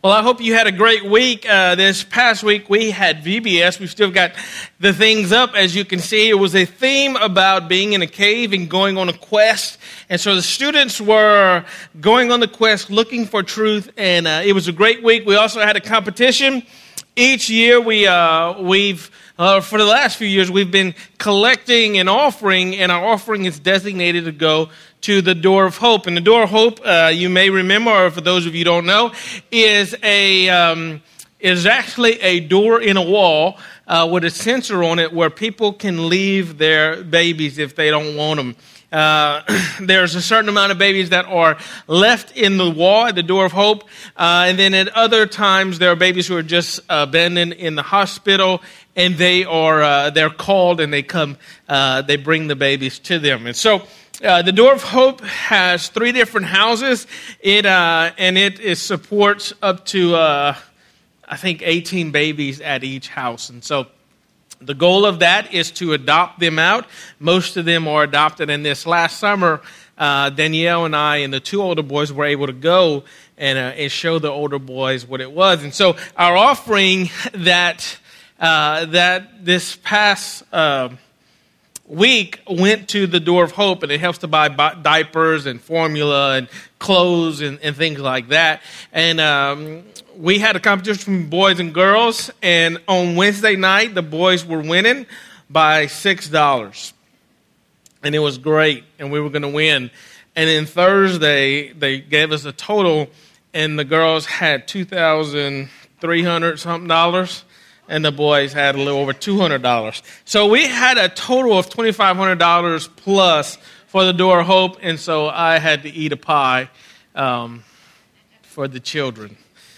Well, I hope you had a great week. This past week, we had VBS. We've still got the things up. As you can see, it was a theme about being in a cave and going on a quest. And so the students were going on the quest, looking for truth, and it was a great week. We also had a competition. Each year, we've for the last few years, we've been collecting an offering, and our offering is designated to go to the Door of Hope. And the Door of Hope, you may remember, or for those of you who don't know, is actually a door in a wall with a sensor on it where people can leave their babies if they don't want them. There's a certain amount of babies that are left in the wall at the Door of Hope, and then at other times there are babies who are just abandoned in the hospital, and they're called and they come, they bring the babies to them. And so the Door of Hope has 3 different houses. It supports up to I think 18 babies at each house, and so the goal of that is to adopt them out. Most of them are adopted. And this last summer, Danielle and I and the 2 older boys were able to go and show the older boys what it was. And so our offering that this past week went to the Door of Hope, and it helps to buy diapers and formula and clothes and things like that. And we had a competition between boys and girls, and on Wednesday night, the boys were winning by $6. And it was great, and we were going to win. And then Thursday, they gave us a total, and the girls had $2,300-something, and the boys had a little over $200. So we had a total of $2,500 plus for the Door of Hope, and so I had to eat a pie for the children.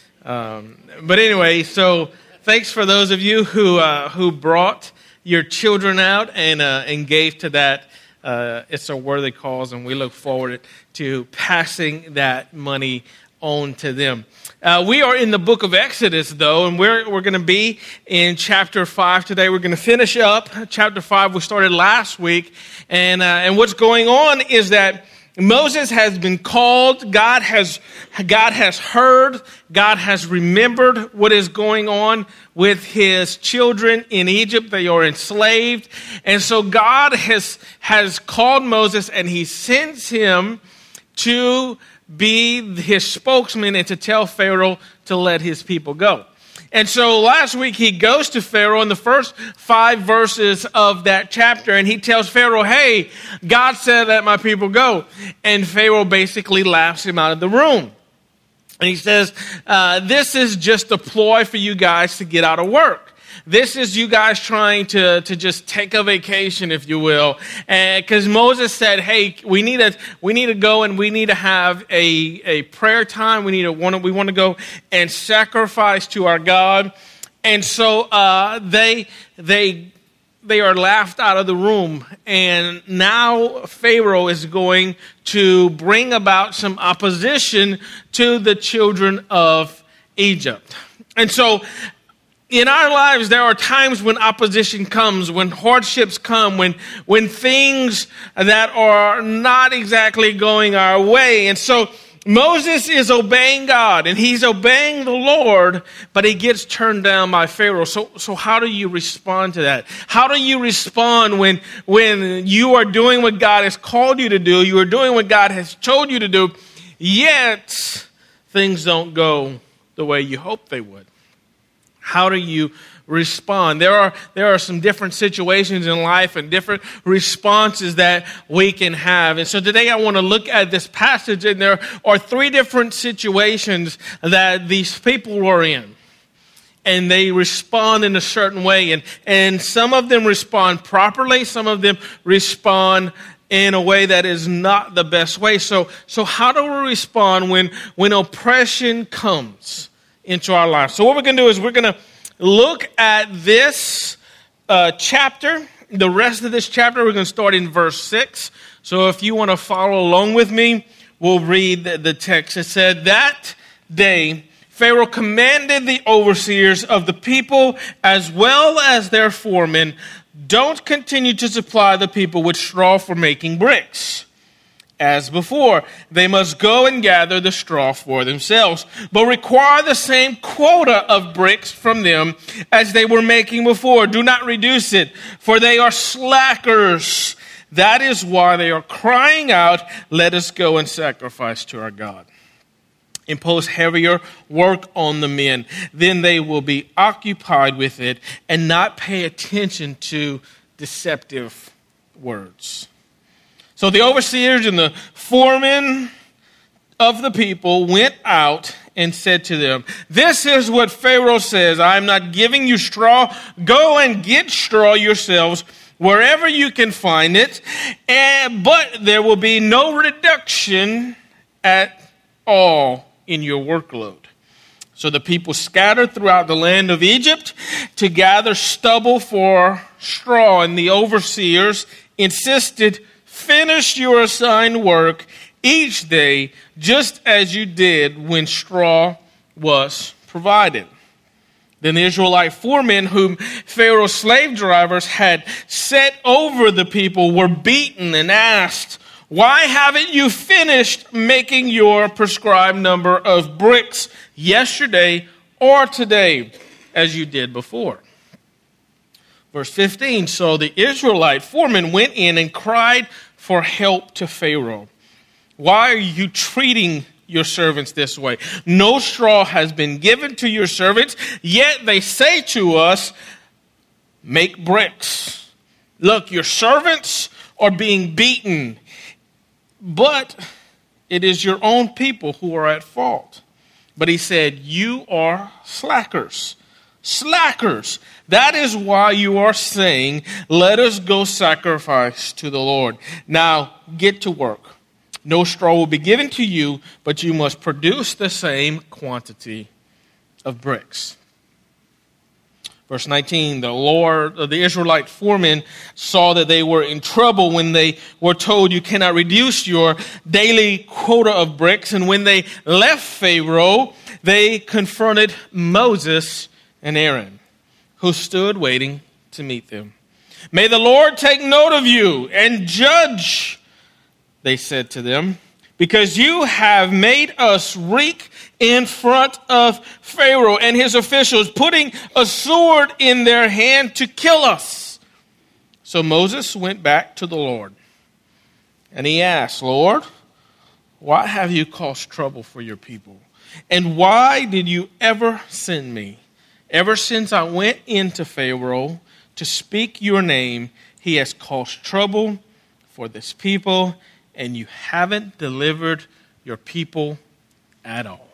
But anyway, so thanks for those of you who brought your children out and gave to that. It's a worthy cause, and we look forward to passing that money on to them. We are in the book of Exodus, though, and we're going to be in chapter 5 today. We're going to finish up chapter 5. We started last week, and what's going on is that Moses has been called. God has heard. God has remembered what is going on with his children in Egypt. They are enslaved. And so God has called Moses, and he sends him to be his spokesman and to tell Pharaoh to let his people go. And so last week he goes to Pharaoh in the first 5 verses of that chapter, and he tells Pharaoh, hey, God said let my people go. And Pharaoh basically laughs him out of the room. And he says, this is just a ploy for you guys to get out of work. This is you guys trying to just take a vacation, if you will. Because Moses said, hey, we need to go and we need to have a prayer time. We want to go and sacrifice to our God. And so they are laughed out of the room. And now Pharaoh is going to bring about some opposition to the children of Egypt. And so in our lives, there are times when opposition comes, when hardships come, when things that are not exactly going our way. And so Moses is obeying God, and he's obeying the Lord, but he gets turned down by Pharaoh. So how do you respond to that? How do you respond when you are doing what God has called you to do, you are doing what God has told you to do, yet things don't go the way you hoped they would? How do you respond? There are some different situations in life and different responses that we can have. And so today I want to look at this passage, and there are 3 different situations that these people were in. And they respond in a certain way. And some of them respond properly. Some of them respond in a way that is not the best way. So how do we respond when oppression comes into our lives? So what we're going to do is we're going to look at this chapter, the rest of this chapter. We're going to start in verse 6. So if you want to follow along with me, we'll read the text. It said, that day Pharaoh commanded the overseers of the people as well as their foremen, don't continue to supply the people with straw for making bricks. as before. They must go and gather the straw for themselves, but require the same quota of bricks from them as they were making before. Do not reduce it, for they are slackers. That is why they are crying out, let us go and sacrifice to our God. Impose heavier work on the men. Then they will be occupied with it and not pay attention to deceptive words. So the overseers and the foremen of the people went out and said to them, this is what Pharaoh says, I am not giving you straw. Go and get straw yourselves wherever you can find it, but there will be no reduction at all in your workload. So the people scattered throughout the land of Egypt to gather stubble for straw, and the overseers insisted, finish your assigned work each day, just as you did when straw was provided. Then the Israelite foremen, whom Pharaoh's slave drivers had set over the people, were beaten and asked, why haven't you finished making your prescribed number of bricks yesterday or today, as you did before? Verse 15, so the Israelite foreman went in and cried for help to Pharaoh. Why are you treating your servants this way? No straw has been given to your servants, yet they say to us, make bricks. Look, your servants are being beaten, but it is your own people who are at fault. But he said, you are slackers. Slackers. That is why you are saying, let us go sacrifice to the Lord. Now get to work. No straw will be given to you, but you must produce the same quantity of bricks. Verse 19, the Israelite foremen saw that they were in trouble when they were told you cannot reduce your daily quota of bricks. And when they left Pharaoh, they confronted Moses and Aaron, who stood waiting to meet them. May the Lord take note of you and judge, they said to them, because you have made us reek in front of Pharaoh and his officials, putting a sword in their hand to kill us. So Moses went back to the Lord, and he asked, Lord, why have you caused trouble for your people? And why did you ever send me? Ever since I went into Pharaoh to speak your name, he has caused trouble for this people, and you haven't delivered your people at all.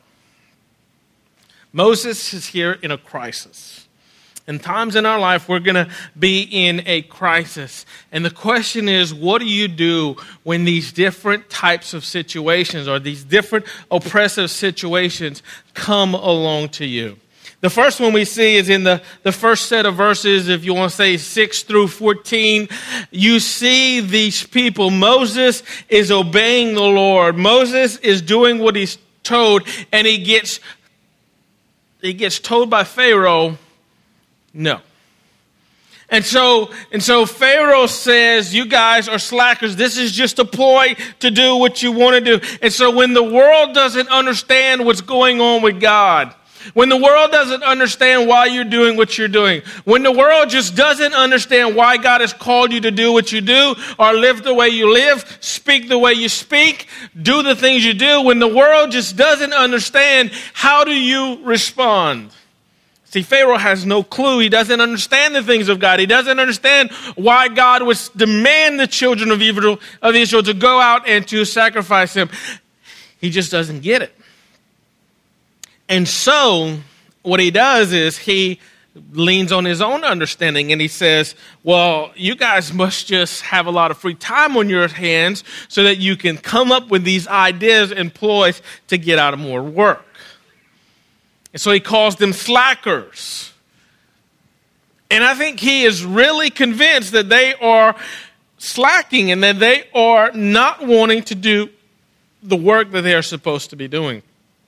Moses is here in a crisis. In times in our life, we're going to be in a crisis. And the question is, what do you do when these different types of situations or these different oppressive situations come along to you? The first one we see is in the first set of verses, if you want to say 6 through 14. You see these people. Moses is obeying the Lord. Moses is doing what he's told, and he gets told by Pharaoh, no. And so Pharaoh says, you guys are slackers. This is just a ploy to do what you want to do. And so when the world doesn't understand what's going on with God, when the world doesn't understand why you're doing what you're doing, when the world just doesn't understand why God has called you to do what you do, or live the way you live, speak the way you speak, do the things you do, when the world just doesn't understand, how do you respond? See, Pharaoh has no clue. He doesn't understand the things of God. He doesn't understand why God would demand the children of Israel to go out and to sacrifice him. He just doesn't get it. And so what he does is he leans on his own understanding and he says, well, you guys must just have a lot of free time on your hands so that you can come up with these ideas and ploys to get out of more work. And so he calls them slackers. And I think he is really convinced that they are slacking and that they are not wanting to do the work that they are supposed to be doing.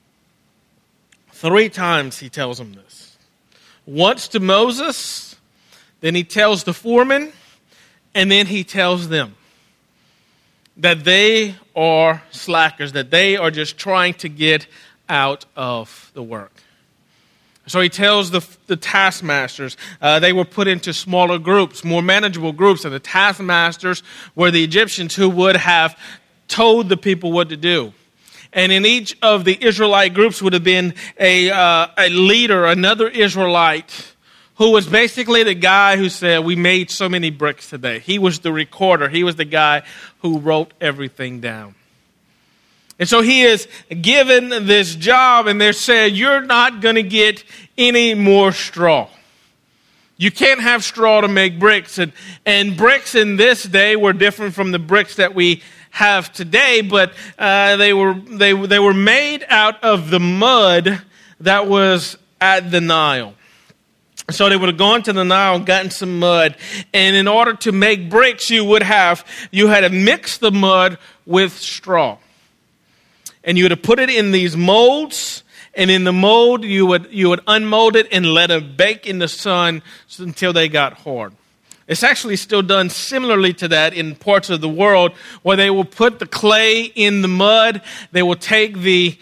3 times he tells them this. Once to Moses, then he tells the foreman, and then he tells them. that they are slackers, that they are just trying to get out of the work. So he tells the taskmasters, they were put into smaller groups, more manageable groups, and the taskmasters were the Egyptians who would have told the people what to do. And in each of the Israelite groups would have been a leader, another Israelite, who was basically the guy who said, we made so many bricks today. He was the recorder. He was the guy who wrote everything down. And so he is given this job, and they're saying, you're not going to get any more straw. You can't have straw to make bricks. And bricks in this day were different from the bricks that we have today, but they were made out of the mud that was at the Nile. So they would have gone to the Nile and gotten some mud. And in order to make bricks, you had to mix the mud with straw. And you would have put it in these molds. And in the mold, you would unmold it and let it bake in the sun until they got hard. It's actually still done similarly to that in parts of the world where they will put the clay in the mud. They will take the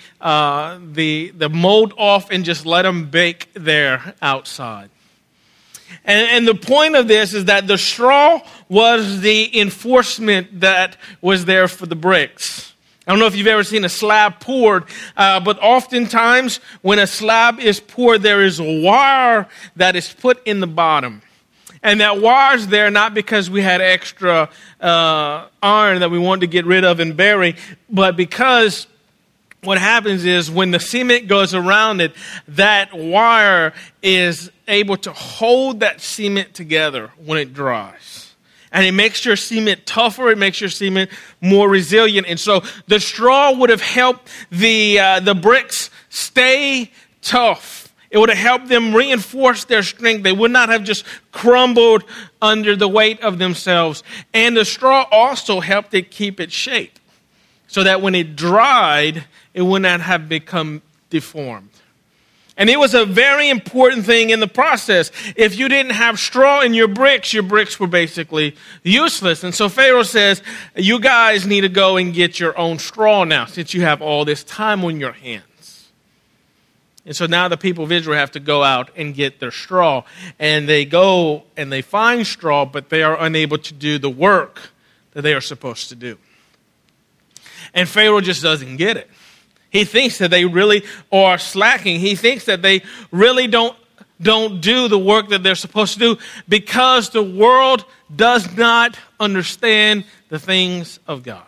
mold off and just let them bake there outside. And the point of this is that the straw was the enforcement that was there for the bricks. I don't know if you've ever seen a slab poured, but oftentimes when a slab is poured, there is a wire that is put in the bottom. And that wire's there not because we had extra iron that we wanted to get rid of and bury, but because what happens is when the cement goes around it, that wire is able to hold that cement together when it dries. And it makes your cement tougher. It makes your cement more resilient. And so the straw would have helped the bricks stay tough. It would have helped them reinforce their strength. They would not have just crumbled under the weight of themselves. And the straw also helped it keep its shape so that when it dried, it would not have become deformed. And it was a very important thing in the process. If you didn't have straw in your bricks were basically useless. And so Pharaoh says, you guys need to go and get your own straw now, since you have all this time on your hands. And so now the people of Israel have to go out and get their straw. And they go and they find straw, but they are unable to do the work that they are supposed to do. And Pharaoh just doesn't get it. He thinks that they really are slacking. He thinks that they really don't do the work that they're supposed to do because the world does not understand the things of God.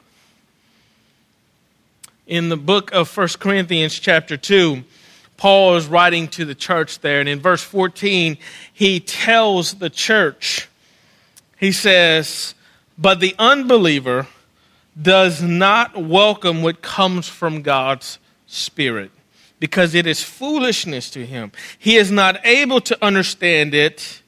In the book of 1 Corinthians chapter 2, Paul is writing to the church there, and in verse 14, he tells the church, he says, but the unbeliever does not welcome what comes from God's Spirit, because it is foolishness to him. He is not able to understand it,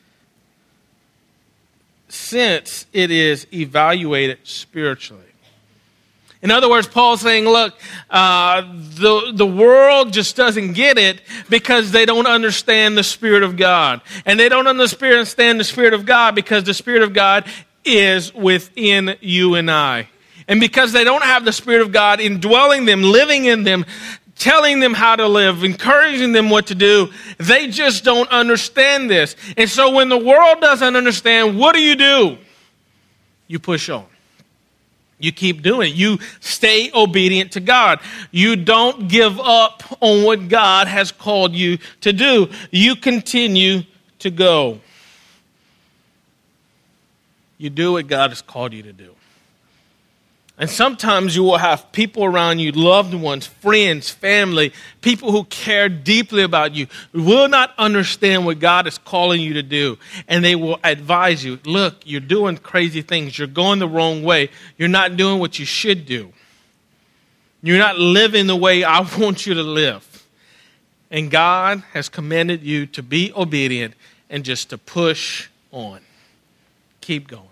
since it is evaluated spiritually. In other words, Paul's saying, look, the world just doesn't get it because they don't understand the Spirit of God. And they don't understand the Spirit of God because the Spirit of God is within you and I. And because they don't have the Spirit of God indwelling them, living in them, telling them how to live, encouraging them what to do, they just don't understand this. And so when the world doesn't understand, what do? You push on. You keep doing it. You stay obedient to God. You don't give up on what God has called you to do. You continue to go. You do what God has called you to do. And sometimes you will have people around you, loved ones, friends, family, people who care deeply about you, will not understand what God is calling you to do. And they will advise you, look, you're doing crazy things. You're going the wrong way. You're not doing what you should do. You're not living the way I want you to live. And God has commanded you to be obedient and just to push on. Keep going.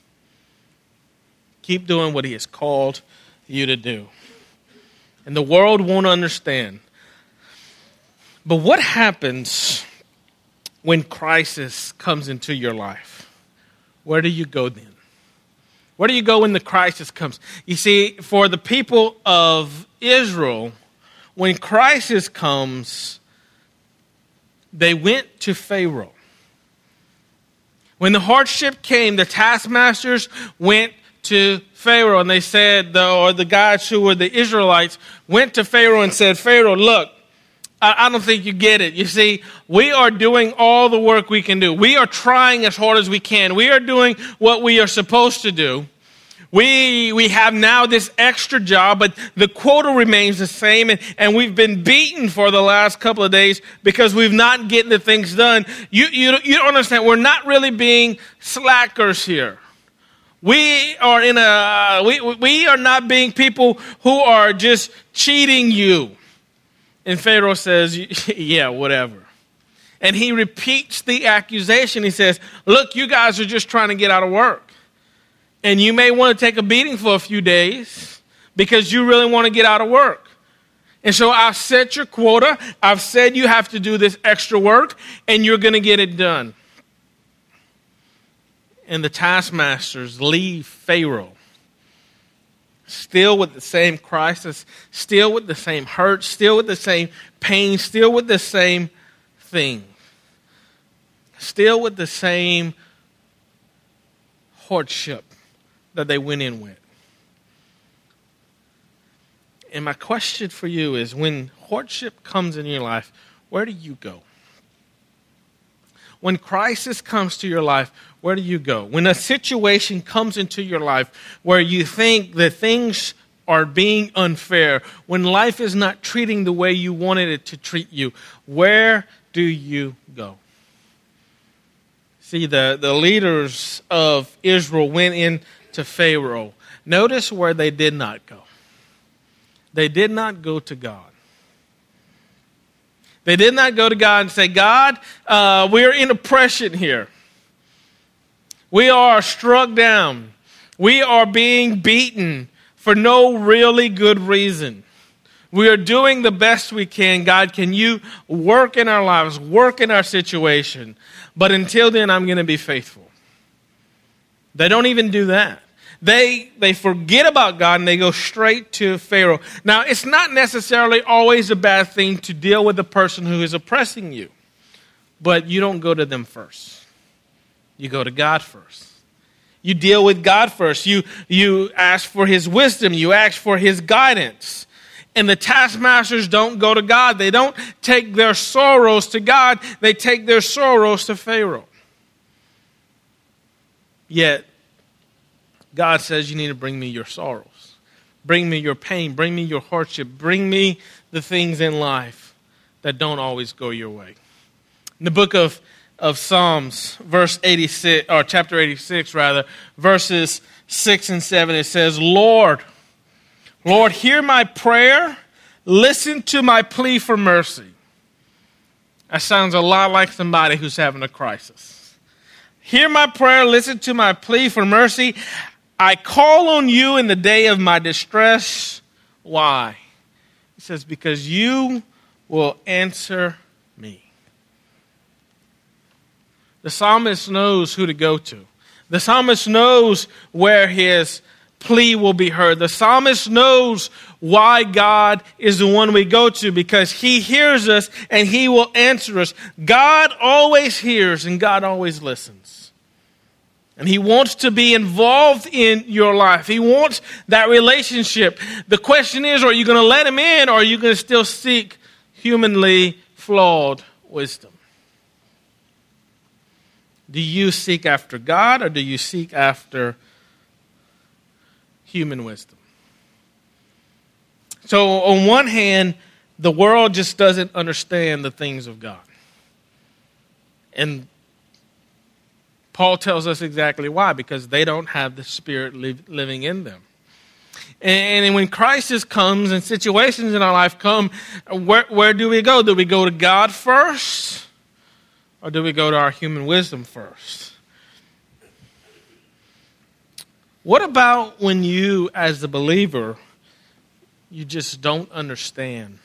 Keep doing what he has called you to do. And the world won't understand. But what happens when crisis comes into your life? Where do you go then? Where do you go when the crisis comes? You see, for the people of Israel, when crisis comes, they went to Pharaoh. When the hardship came, the taskmasters went to Pharaoh, and they said, the guys who were the Israelites went to Pharaoh and said, Pharaoh, look, I don't think you get it. You see, we are doing all the work we can do. We are trying as hard as we can. We are doing what we are supposed to do. We have now this extra job, but the quota remains the same, and we've been beaten for the last couple of days because we've not getting the things done. You don't understand. We're not really being slackers here. We are we are not being people who are just cheating you. And Pharaoh says, yeah, whatever. And he repeats the accusation. He says, look, you guys are just trying to get out of work. And you may want to take a beating for a few days because you really want to get out of work. And so I've set your quota. I've said you have to do this extra work, and you're going to get it done. And the taskmasters leave Pharaoh, still with the same crisis, still with the same hurt, still with the same pain, still with the same thing, still with the same hardship that they went in with. And my question for you is, when hardship comes in your life, where do you go? When crisis comes to your life, where do you go? When a situation comes into your life where you think that things are being unfair, when life is not treating the way you wanted it to treat you, where do you go? See, the leaders of Israel went into Pharaoh. Notice where they did not go. They did not go to God. They did not go to God and say, God, we're in oppression here. We are struck down. We are being beaten for no really good reason. We are doing the best we can. God, can you work in our lives, work in our situation? But until then, I'm going to be faithful. They don't even do that. They forget about God and they go straight to Pharaoh. Now, it's not necessarily always a bad thing to deal with the person who is oppressing you. But you don't go to them first. You go to God first. You deal with God first. You ask for His wisdom. You ask for His guidance. And the taskmasters don't go to God. They don't take their sorrows to God. They take their sorrows to Pharaoh. Yet, God says, you need to bring me your sorrows. Bring me your pain. Bring me your hardship. Bring me the things in life that don't always go your way. In the book of Psalms, verse 86, or chapter 86 rather, verses 6 and 7, it says, Lord, hear my prayer. Listen to my plea for mercy. That sounds a lot like somebody who's having a crisis. Hear my prayer. Listen to my plea for mercy. I call on you in the day of my distress. Why? He says, because you will answer me. The psalmist knows who to go to. The psalmist knows where his plea will be heard. The psalmist knows why God is the one we go to, because He hears us and He will answer us. God always hears and God always listens. And He wants to be involved in your life. He wants that relationship. The question is, are you going to let Him in, or are you going to still seek humanly flawed wisdom? Do you seek after God, or do you seek after human wisdom? So on one hand, the world just doesn't understand the things of God. And Paul tells us exactly why, because they don't have the Spirit living in them. And when crisis comes and situations in our life come, where do we go? Do we go to God first? Or do we go to our human wisdom first? What about when you, as the believer, you just don't understand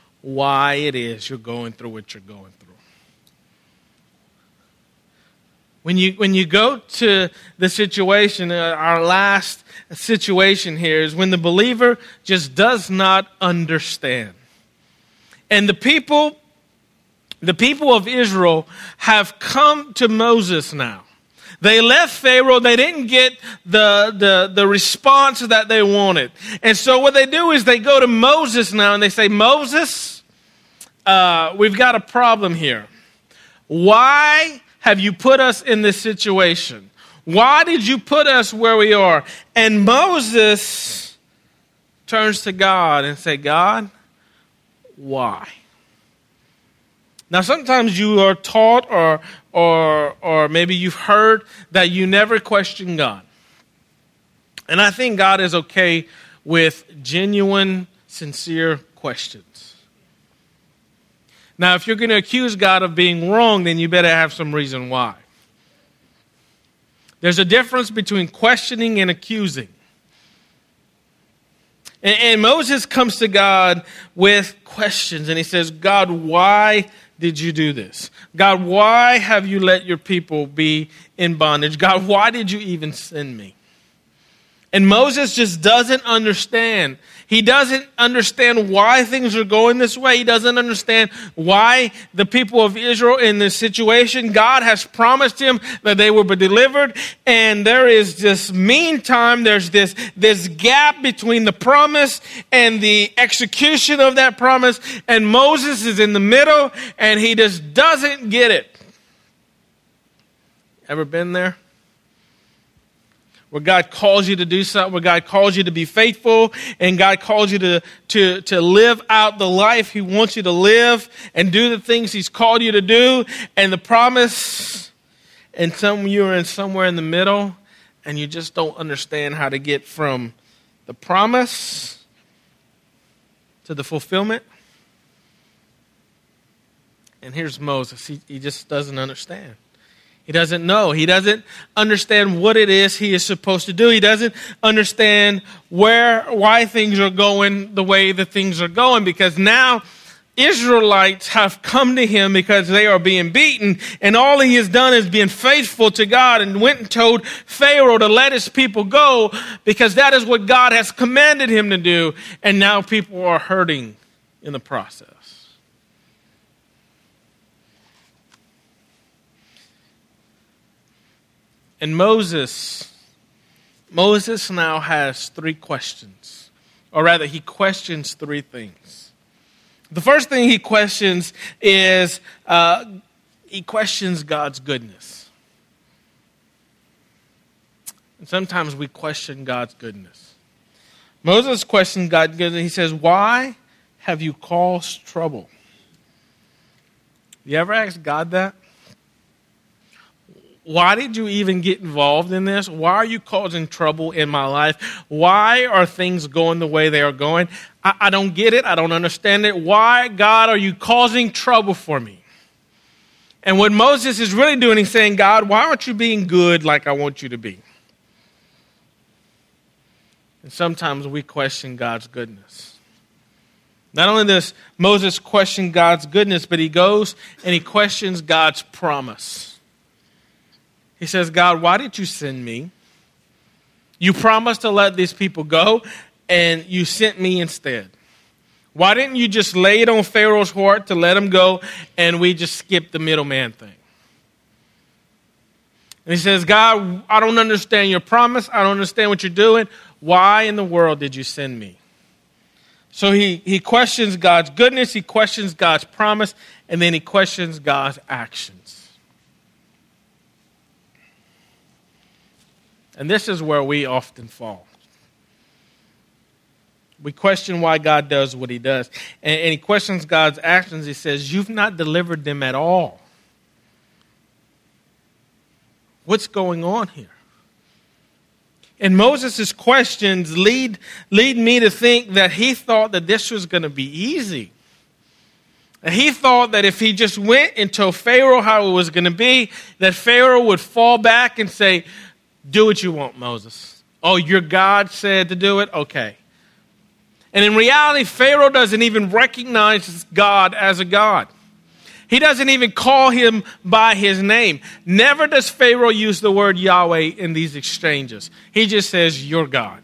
why it is you're going through what you're going through? When you go to the situation, our last situation here is when the believer just does not understand. And the people of Israel have come to Moses now. They left Pharaoh. They didn't get the response that they wanted. And so what they do is they go to Moses now and they say, Moses, we've got a problem here. Why have you put us in this situation? Why did you put us where we are? And Moses turns to God and says, God, why? Now, sometimes you are taught or maybe you've heard that you never question God. And I think God is okay with genuine, sincere questions. Now, if you're going to accuse God of being wrong, then you better have some reason why. There's a difference between questioning and accusing. And Moses comes to God with questions, and he says, God, why did you do this? God, why have you let your people be in bondage? God, why did you even send me? And Moses just doesn't understand. He doesn't understand why things are going this way. He doesn't understand why the people of Israel in this situation. God has promised him that they will be delivered. And there is this meantime, there's this gap between the promise and the execution of that promise. And Moses is in the middle and he just doesn't get it. Ever been there? Where God calls you to do something, where God calls you to be faithful, and God calls you to live out the life he wants you to live and do the things he's called you to do, and the promise, and you're in somewhere in the middle, and you just don't understand how to get from the promise to the fulfillment. And here's Moses. He just doesn't understand. He doesn't know. He doesn't understand what it is he is supposed to do. He doesn't understand why things are going the way that things are going, because now Israelites have come to him because they are being beaten, and all he has done is been faithful to God and went and told Pharaoh to let his people go because that is what God has commanded him to do, and now people are hurting in the process. And Moses now has three questions. Or rather, he questions three things. The first thing he questions is, he questions God's goodness. And sometimes we question God's goodness. Moses questions God's goodness. He says, why have you caused trouble? You ever ask God that? Why did you even get involved in this? Why are you causing trouble in my life? Why are things going the way they are going? I don't get it. I don't understand it. Why, God, are you causing trouble for me? And what Moses is really doing, he's saying, God, why aren't you being good like I want you to be? And sometimes we question God's goodness. Not only does Moses question God's goodness, but he goes and he questions God's promise. He says, God, why did you send me? You promised to let these people go, and you sent me instead. Why didn't you just lay it on Pharaoh's heart to let him go, and we just skip the middleman thing? And he says, God, I don't understand your promise. I don't understand what you're doing. Why in the world did you send me? So he questions God's goodness, he questions God's promise, and then he questions God's actions. And this is where we often fall. We question why God does what he does. And he questions God's actions. He says, you've not delivered them at all. What's going on here? And Moses' questions lead me to think that he thought that this was going to be easy. And he thought that if he just went and told Pharaoh how it was going to be, that Pharaoh would fall back and say, do what you want, Moses. Oh, your God said to do it? Okay. And in reality, Pharaoh doesn't even recognize God as a God. He doesn't even call him by his name. Never does Pharaoh use the word Yahweh in these exchanges. He just says, "You're God."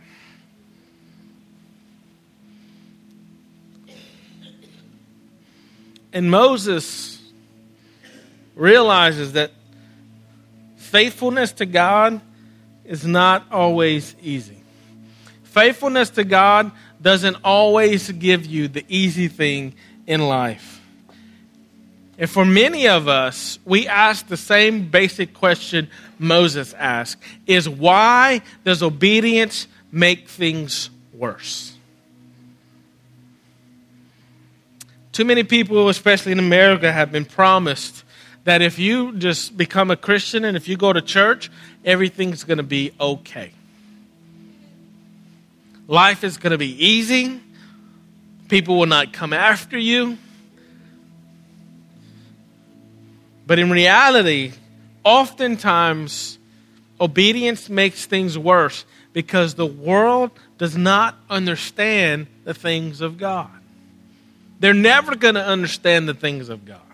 And Moses realizes that faithfulness to God is not always easy. Faithfulness to God doesn't always give you the easy thing in life. And for many of us, we ask the same basic question Moses asked, is why does obedience make things worse? Too many people, especially in America, have been promised that if you just become a Christian and if you go to church, everything's going to be okay. Life is going to be easy. People will not come after you. But in reality, oftentimes, obedience makes things worse because the world does not understand the things of God. They're never going to understand the things of God.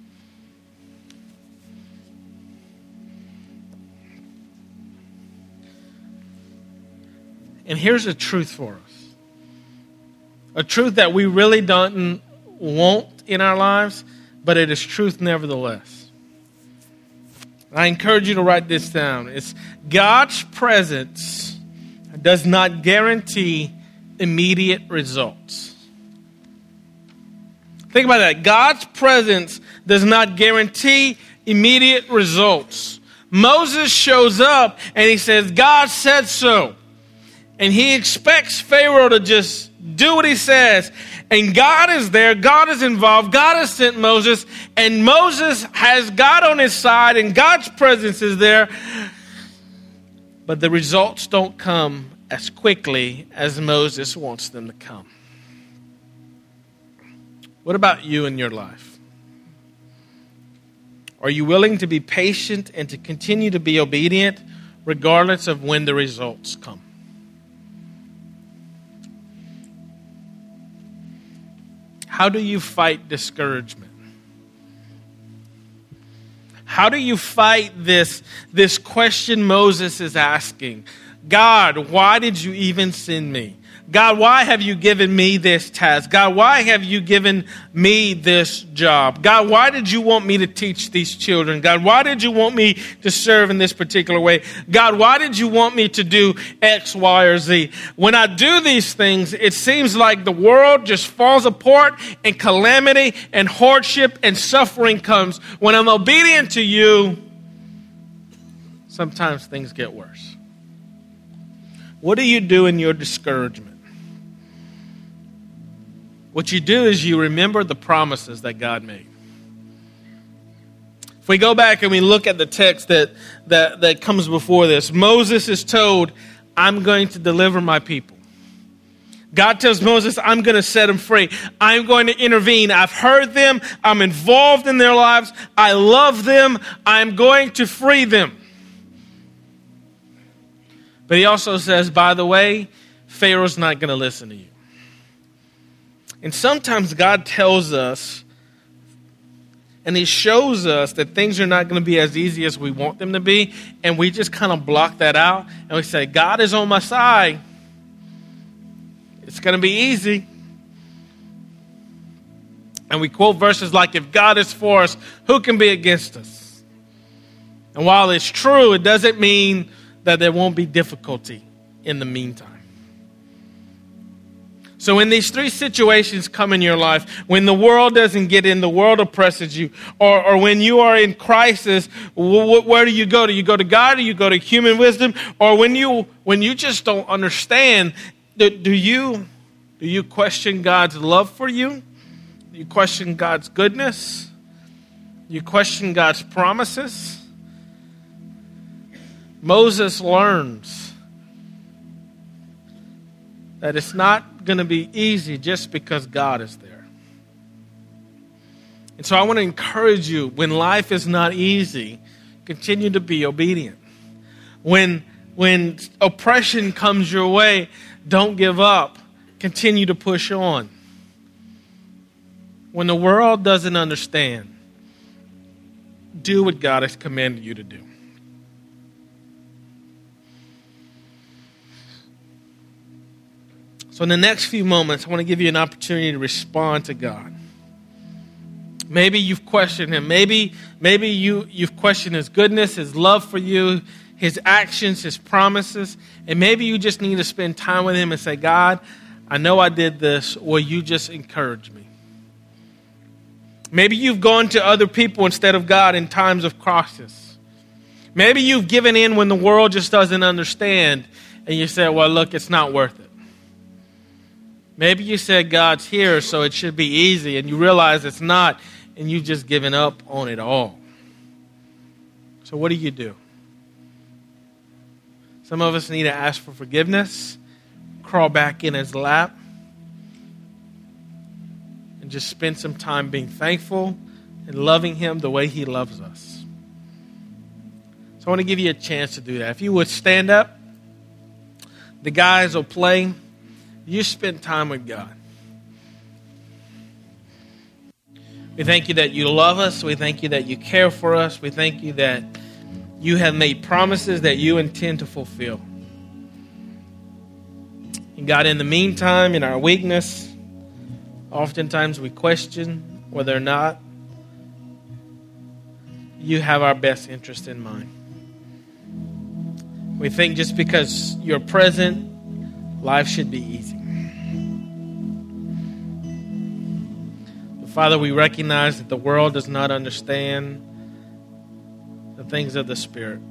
And here's a truth for us. A truth that we really don't want in our lives, but it is truth nevertheless. I encourage you to write this down. It's God's presence does not guarantee immediate results. Think about that. God's presence does not guarantee immediate results. Moses shows up and he says, God said so. And he expects Pharaoh to just do what he says. And God is there. God is involved. God has sent Moses. And Moses has God on his side. And God's presence is there. But the results don't come as quickly as Moses wants them to come. What about you in your life? Are you willing to be patient and to continue to be obedient regardless of when the results come? How do you fight discouragement? How do you fight this question Moses is asking? God, why did you even send me? God, why have you given me this task? God, why have you given me this job? God, why did you want me to teach these children? God, why did you want me to serve in this particular way? God, why did you want me to do X, Y, or Z? When I do these things, it seems like the world just falls apart and calamity and hardship and suffering comes. When I'm obedient to you, sometimes things get worse. What do you do in your discouragement? What you do is you remember the promises that God made. If we go back and we look at the text that comes before this, Moses is told, I'm going to deliver my people. God tells Moses, I'm going to set them free. I'm going to intervene. I've heard them. I'm involved in their lives. I love them. I'm going to free them. But he also says, by the way, Pharaoh's not going to listen to you. And sometimes God tells us, and he shows us that things are not going to be as easy as we want them to be, and we just kind of block that out, and we say, God is on my side. It's going to be easy. And we quote verses like, if God is for us, who can be against us? And while it's true, it doesn't mean that there won't be difficulty in the meantime. So when these three situations come in your life, when the world doesn't get in, the world oppresses you, or when you are in crisis, where do you go? Do you go to God, or do you go to human wisdom? Or when you just don't understand, do you question God's love for you? Do you question God's goodness? Do you question God's promises? Moses learns that it's not going to be easy just because God is there. And so I want to encourage you, when life is not easy, continue to be obedient. When oppression comes your way, don't give up. Continue to push on. When the world doesn't understand, do what God has commanded you to do. So in the next few moments, I want to give you an opportunity to respond to God. Maybe you've questioned him. Maybe you've questioned his goodness, his love for you, his actions, his promises. And maybe you just need to spend time with him and say, God, I know I did this. Will you just encourage me? Maybe you've gone to other people instead of God in times of crisis. Maybe you've given in when the world just doesn't understand. And you say, well, look, it's not worth it. Maybe you said God's here, so it should be easy. And you realize it's not. And you've just given up on it all. So what do? Some of us need to ask for forgiveness, crawl back in his lap, and just spend some time being thankful and loving him the way he loves us. So I want to give you a chance to do that. If you would stand up, the guys will play. You spend time with God. We thank you that you love us. We thank you that you care for us. We thank you that you have made promises that you intend to fulfill. And God, in the meantime, in our weakness, oftentimes we question whether or not you have our best interest in mind. We think just because you're present, life should be easy. Father, we recognize that the world does not understand the things of the Spirit.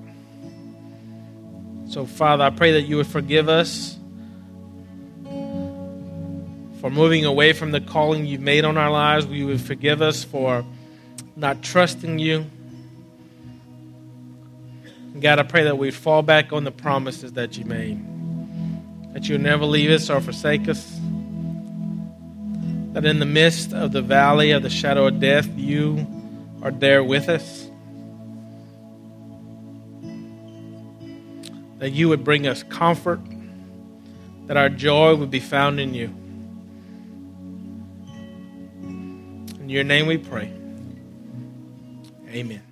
So, Father, I pray that you would forgive us for moving away from the calling you've made on our lives. You would forgive us for not trusting you. And God, I pray that we'd fall back on the promises that you made, that you'll never leave us or forsake us. That in the midst of the valley of the shadow of death, you are there with us. That you would bring us comfort. That our joy would be found in you. In your name we pray. Amen.